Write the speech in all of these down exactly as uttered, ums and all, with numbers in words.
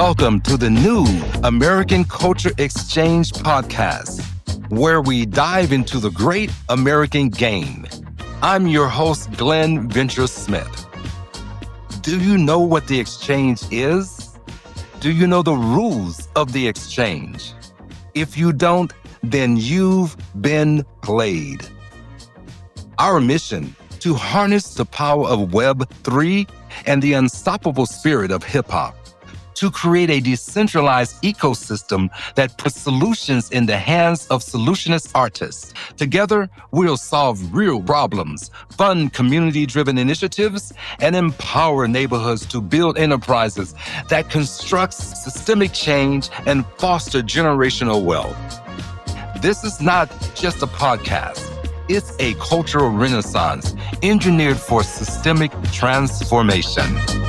Welcome to the new American Culture Exchange podcast, where we dive into the great American game. I'm your host, Glenn Venture Smith. Do you know what the exchange is? Do you know the rules of the exchange? If you don't, then you've been played. Our mission: to harness the power of Web three and the unstoppable spirit of hip-hop, to create a decentralized ecosystem that puts solutions in the hands of solutionist artists. Together, we'll solve real problems, fund community-driven initiatives, and empower neighborhoods to build enterprises that construct systemic change and foster generational wealth. This is not just a podcast. It's a cultural renaissance engineered for systemic transformation.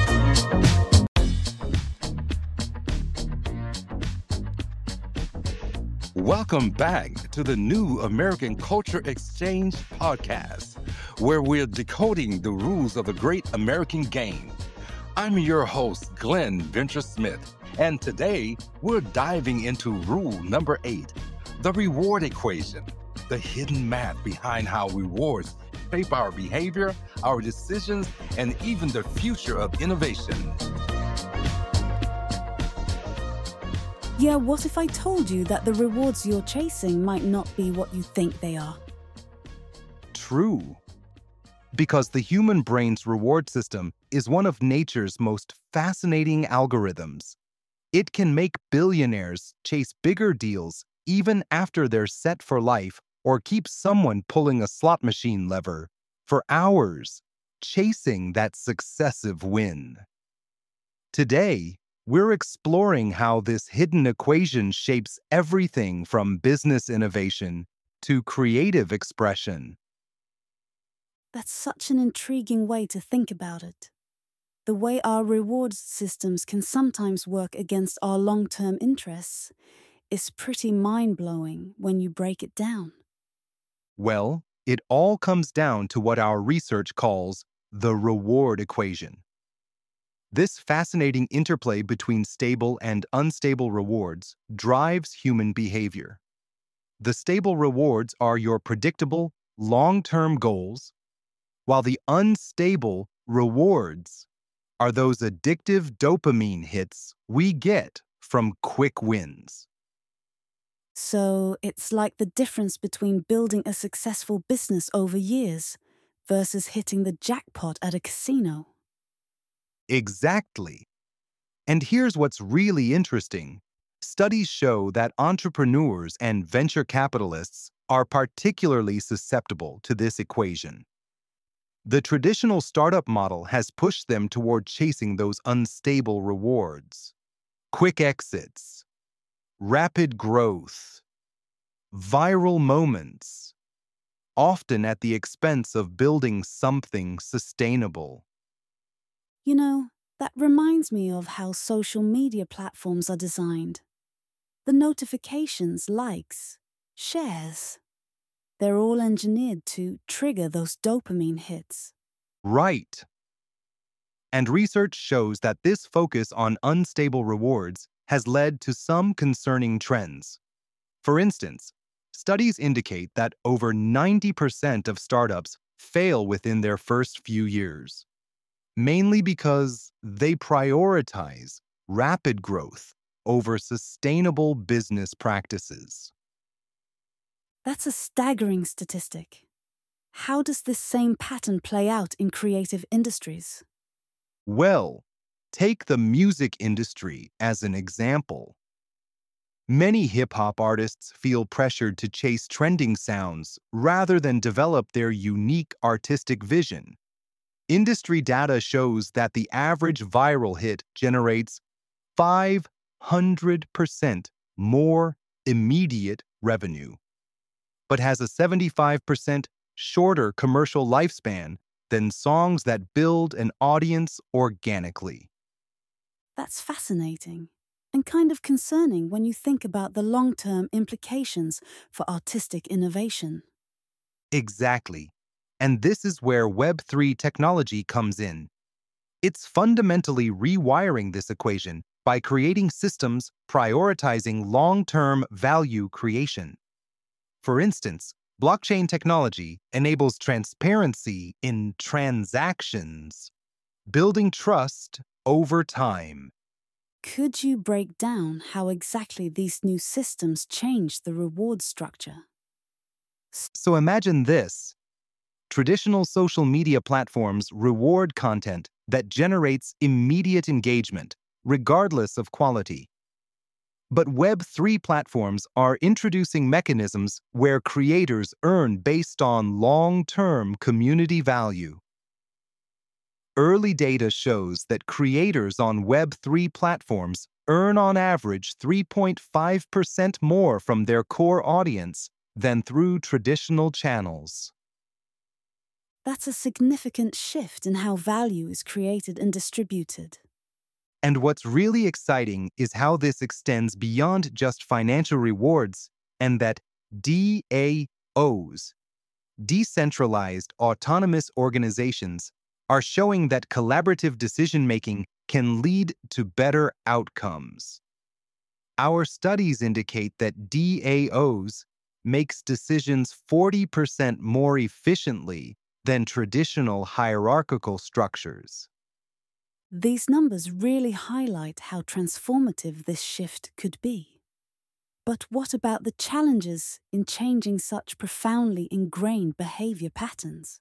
Welcome back to the new American Culture Exchange podcast, where we're decoding the rules of the great American game. I'm your host, Glenn Venture Smith, and today we're diving into rule number eight, the reward equation, the hidden math behind how rewards shape our behavior, our decisions, and even the future of innovation. Yeah, what if I told you that the rewards you're chasing might not be what you think they are? True. Because the human brain's reward system is one of nature's most fascinating algorithms. It can make billionaires chase bigger deals even after they're set for life, or keep someone pulling a slot machine lever for hours, chasing that successive win. Today, we're exploring how this hidden equation shapes everything from business innovation to creative expression. That's such an intriguing way to think about it. The way our reward systems can sometimes work against our long-term interests is pretty mind-blowing when you break it down. Well, it all comes down to what our research calls the reward equation. This fascinating interplay between stable and unstable rewards drives human behavior. The stable rewards are your predictable, long-term goals, while the unstable rewards are those addictive dopamine hits we get from quick wins. So it's like the difference between building a successful business over years versus hitting the jackpot at a casino. Exactly. And here's what's really interesting. Studies show that entrepreneurs and venture capitalists are particularly susceptible to this equation. The traditional startup model has pushed them toward chasing those unstable rewards. Quick exits, rapid growth, viral moments, often at the expense of building something sustainable. You know, that reminds me of how social media platforms are designed. The notifications, likes, shares, they're all engineered to trigger those dopamine hits. Right. And research shows that this focus on unstable rewards has led to some concerning trends. For instance, studies indicate that over ninety percent of startups fail within their first few years, mainly because they prioritize rapid growth over sustainable business practices. That's a staggering statistic. How does this same pattern play out in creative industries? Well, take the music industry as an example. Many hip-hop artists feel pressured to chase trending sounds rather than develop their unique artistic vision. Industry data shows that the average viral hit generates five hundred percent more immediate revenue, but has a seventy-five percent shorter commercial lifespan than songs that build an audience organically. That's fascinating and kind of concerning when you think about the long-term implications for artistic innovation. Exactly. And this is where Web three technology comes in. It's fundamentally rewiring this equation by creating systems prioritizing long-term value creation. For instance, blockchain technology enables transparency in transactions, building trust over time. Could you break down how exactly these new systems change the reward structure? So imagine this. Traditional social media platforms reward content that generates immediate engagement, regardless of quality. But Web three platforms are introducing mechanisms where creators earn based on long-term community value. Early data shows that creators on Web three platforms earn on average three point five percent more from their core audience than through traditional channels. That's a significant shift in how value is created and distributed. And what's really exciting is how this extends beyond just financial rewards, and that D A Os, decentralized autonomous organizations, are showing that collaborative decision-making can lead to better outcomes. Our studies indicate that D A Os makes decisions forty percent more efficiently than traditional hierarchical structures. These numbers really highlight how transformative this shift could be. But what about the challenges in changing such profoundly ingrained behavior patterns?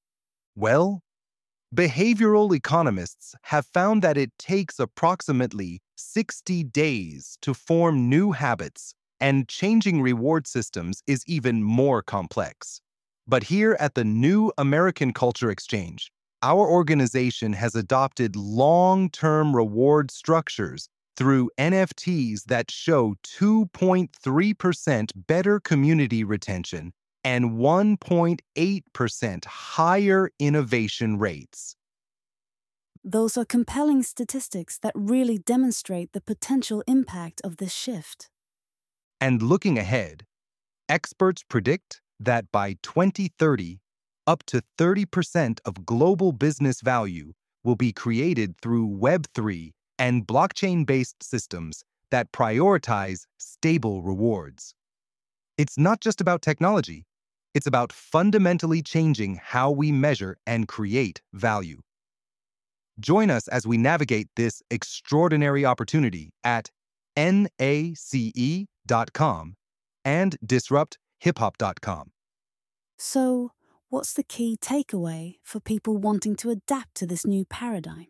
Well, behavioral economists have found that it takes approximately sixty days to form new habits, and changing reward systems is even more complex. But here at the New American Culture Exchange, our organization has adopted long-term reward structures through N F Ts that show two point three percent better community retention and one point eight percent higher innovation rates. Those are compelling statistics that really demonstrate the potential impact of this shift. And looking ahead, experts predict that by twenty thirty, up to thirty percent of global business value will be created through Web three and blockchain-based systems that prioritize stable rewards. It's not just about technology. It's about fundamentally changing how we measure and create value. Join us as we navigate this extraordinary opportunity at N A C E dot com and disrupt hip hop dot com. So, what's the key takeaway for people wanting to adapt to this new paradigm?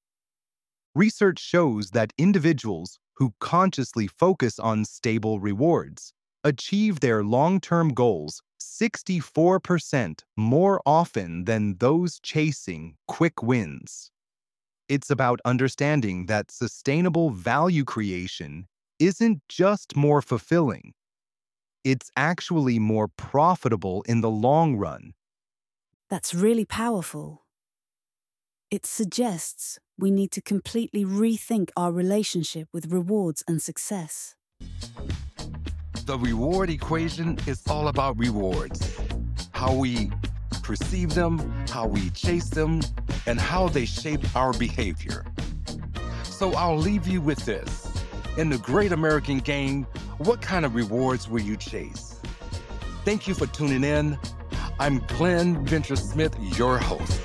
Research shows that individuals who consciously focus on stable rewards achieve their long-term goals sixty-four percent more often than those chasing quick wins. It's about understanding that sustainable value creation isn't just more fulfilling. It's actually more profitable in the long run. That's really powerful. It suggests we need to completely rethink our relationship with rewards and success. The reward equation is all about rewards. How we perceive them, how we chase them, and how they shape our behavior. So I'll leave you with this. In the great American game, what kind of rewards will you chase? Thank you for tuning in. I'm Glenn Venture Smith, your host.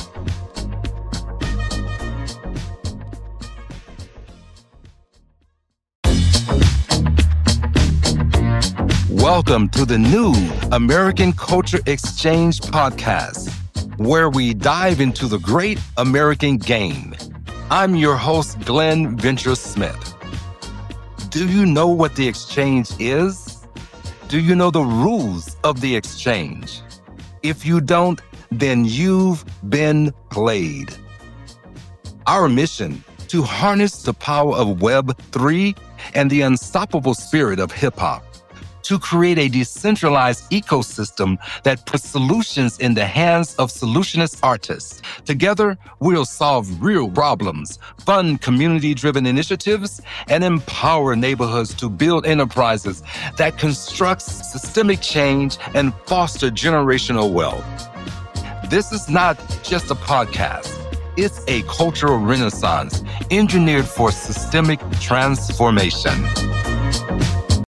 Welcome to the New American Culture Exchange podcast, where we dive into the great American game. I'm your host, Glenn Venture Smith. Do you know what the exchange is? Do you know the rules of the exchange? If you don't, then you've been played. Our mission: to harness the power of Web three and the unstoppable spirit of hip-hop, to create a decentralized ecosystem that puts solutions in the hands of solutionist artists. Together, we'll solve real problems, fund community-driven initiatives, and empower neighborhoods to build enterprises that construct systemic change and foster generational wealth. This is not just a podcast. It's a cultural renaissance engineered for systemic transformation.